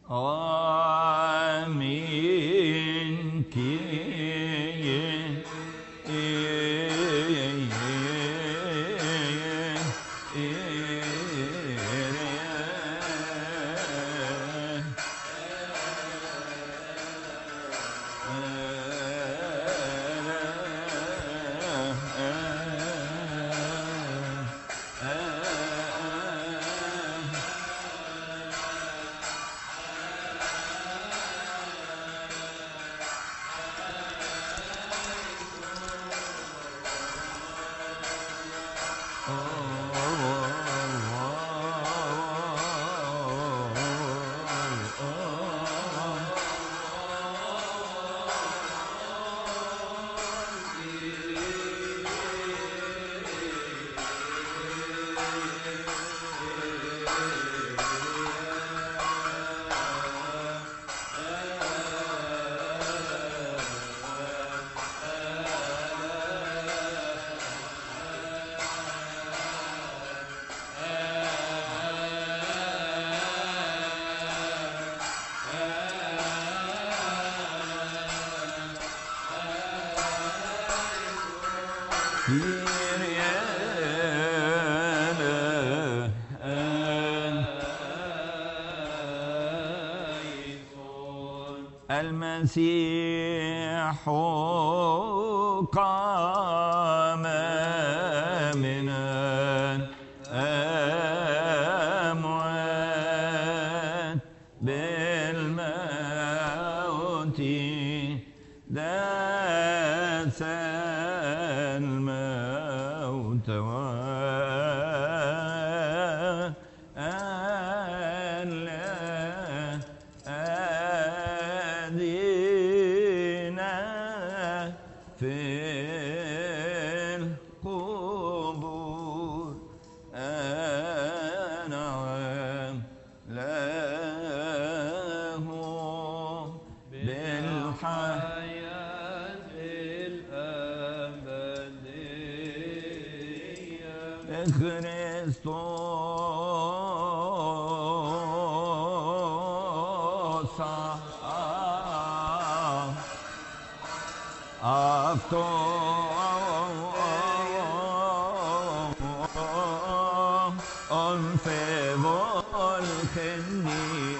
آمين المسيح قام من الأموات بالموت داس الموت في القبور أنعم له بالحياة الأبدية كريستوس في volcani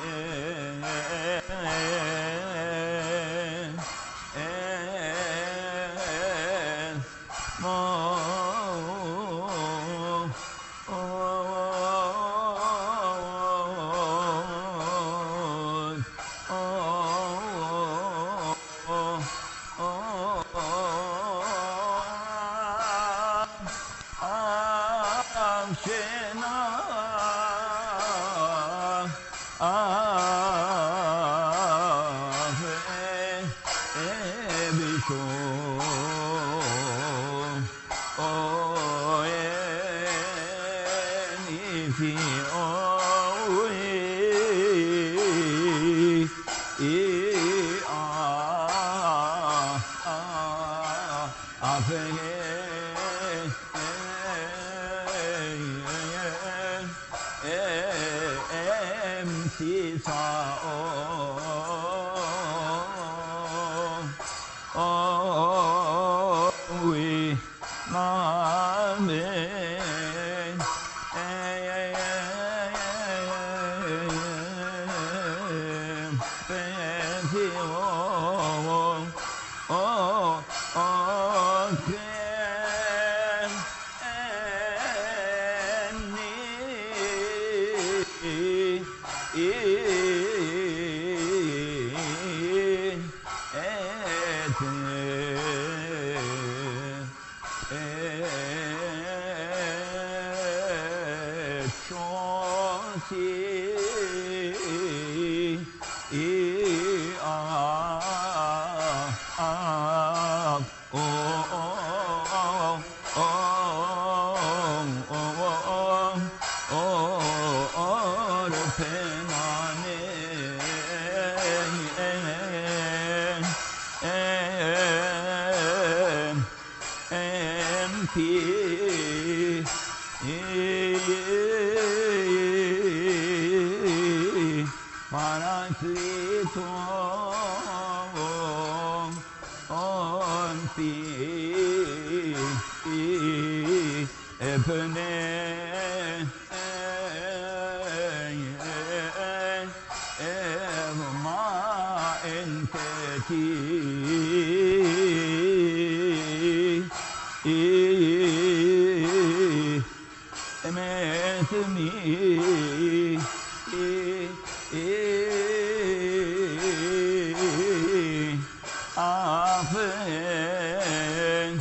Penane Paracletum onti epne evma enteti emetmi afen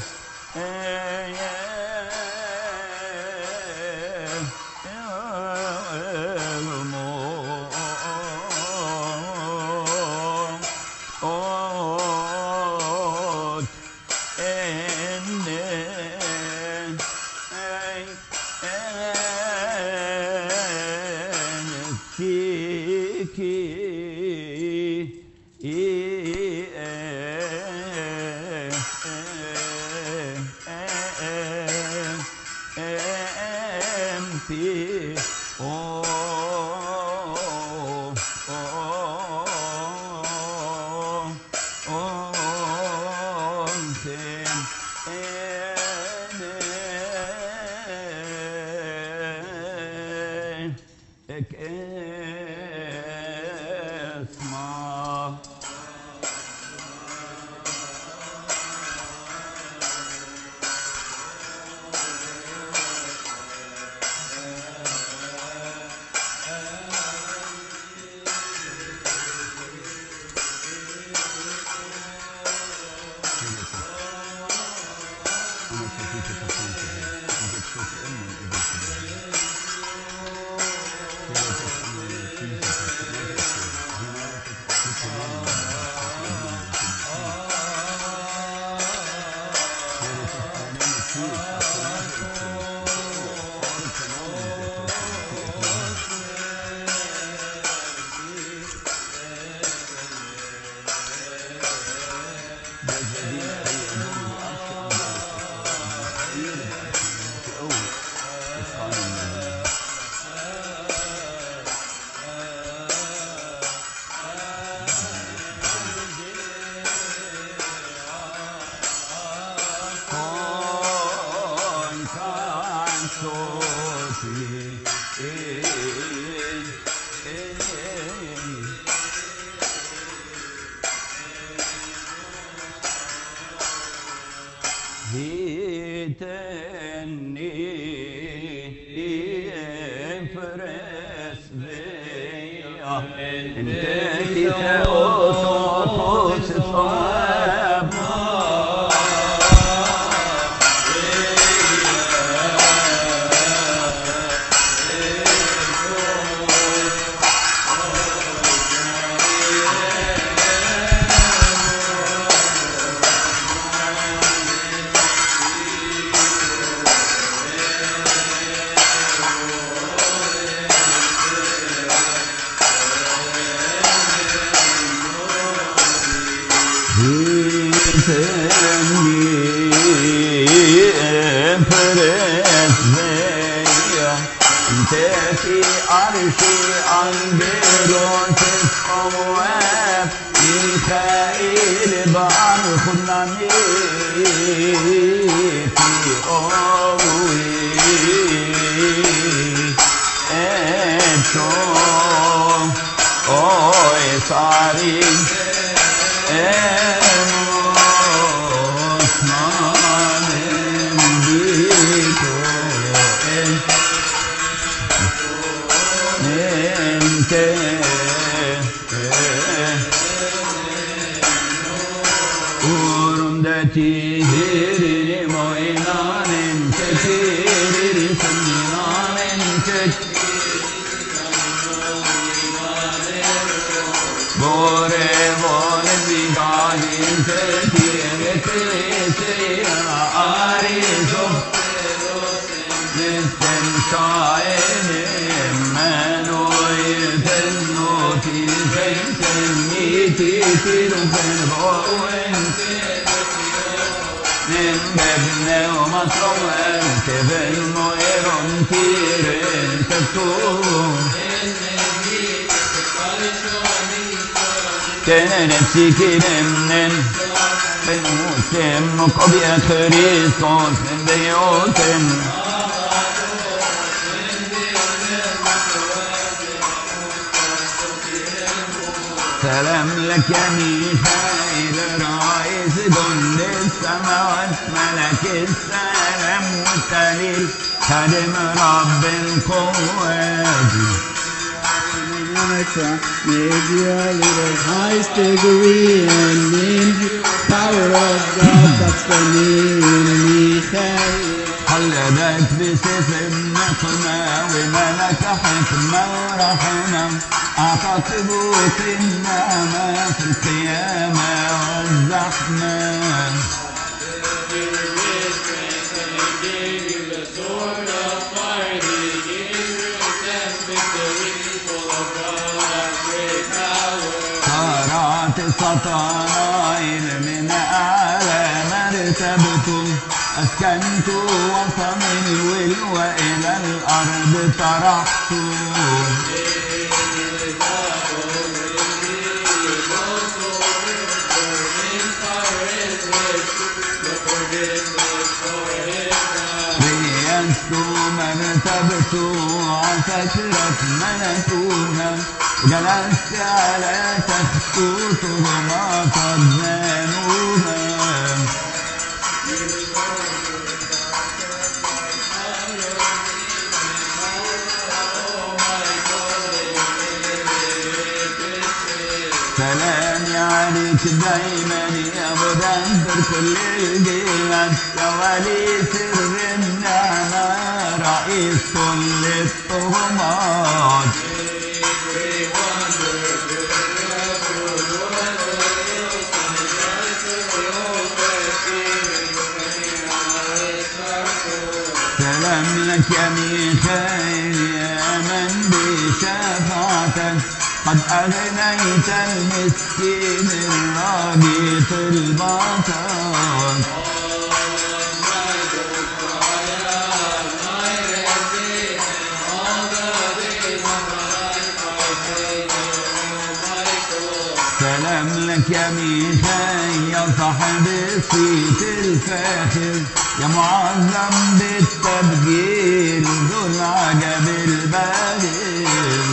Thank you. كنفسي كلمن بنوسم قبيا خريستوس من بيوتن سلام لك يا ميخائيل رئيس جند السماوات ملك السلام والتهليل خادم رب القوات. Made you a little highest degree and named you power of God. That's the name Michael. خلدك بسيف النقمة وملك حكمة ورحمة أعطاك بوق النعمة في القيامة والزحمة. صارت سطائر من أعلى مرتبته أسكنت وطن الول وإلى الأرض طرحت. ريست مرتبت عسكرت ملكوها جلست على تخطوطهما قد زانوها. سلامي عليك دايما يا مدبر كل الجهات يا ولي سر النعمة رئيس كل الطغمات. سلام لك يا ميخائيل يا من بشفاعتك قد أغنيت المسكين الراجي طلباتك. سلام لك يا ميخائيل يا صاحب الصيت الفاخر يا معظم بالتبجيل ذو العجب الباهر.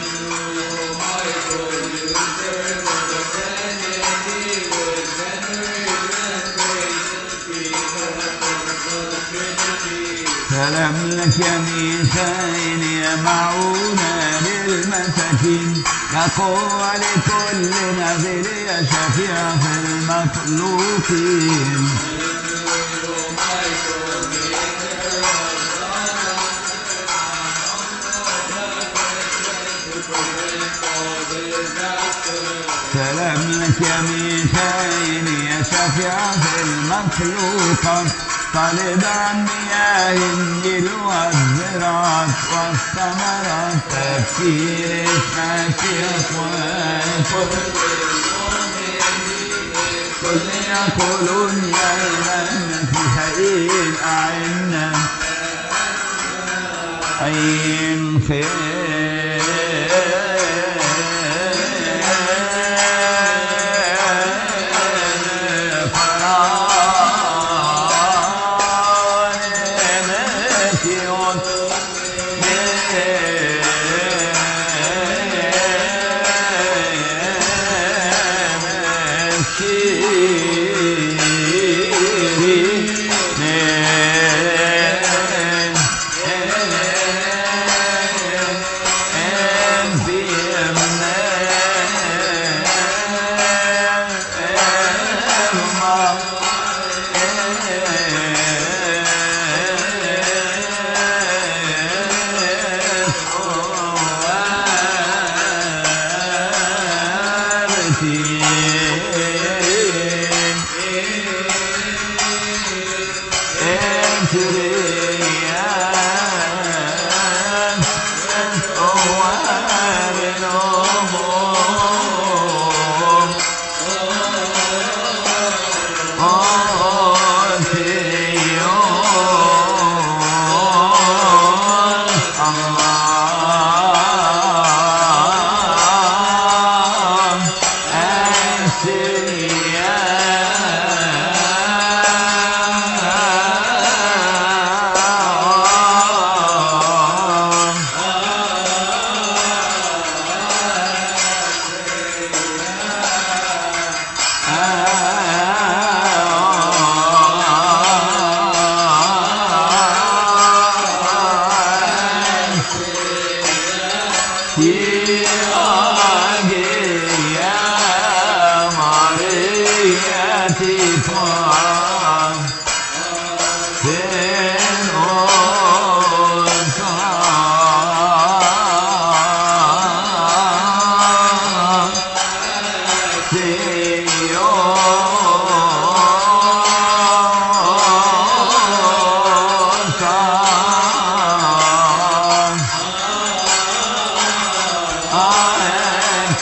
سلام لك يا ميخائيل يا معونة للمساكين يا قوة لكل نذير يا شفيع في المخلوقين. سلام لك يا ميخائيل يا شفيع في المخلوقات طالبا مياه النيل والزراعات والثمرات تفسير الشفيع كل يقولون يا ميخائيل أعنا عين خير.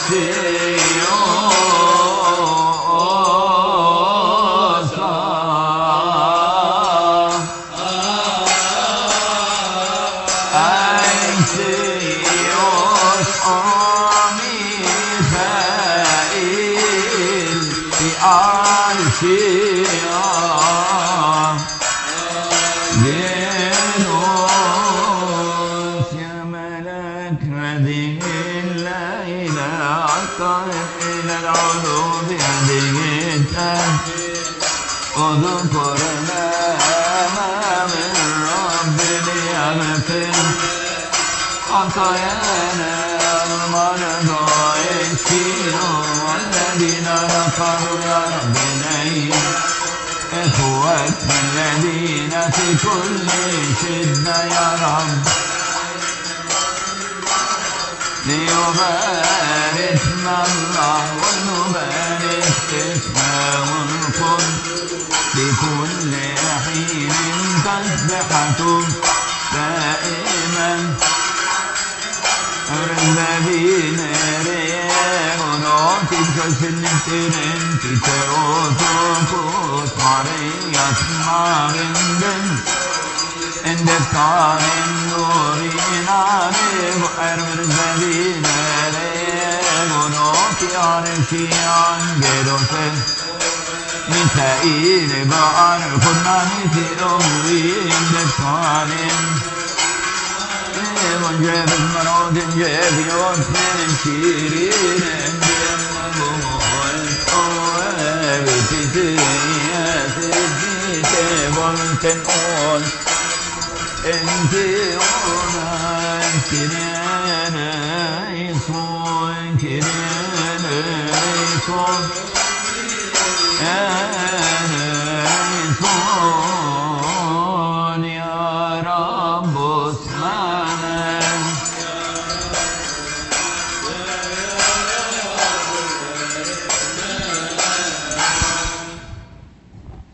اذكرنا من رب ليغفر خطايانا المرضى يشفيهم والذين نصروا يا رب نعيم إخوتنا الذين في كل شدة يا رب ليباركنا الله ونبارك اسمه القدس بكل حين تسبحة دائما الذين ريغنوت كسنترين تتروتوكوت مريات مارندن اندفكار النورين عليك أرمر الذين ريغنوت عرشي عن جدوسن ميكائيل بأر كنا نتأوين دكانين منجب المرود جاب يوسن شيرين عندهم مبوال أواب تتريات تبولتن أول انت أولا كريانا يصون كريانا يصون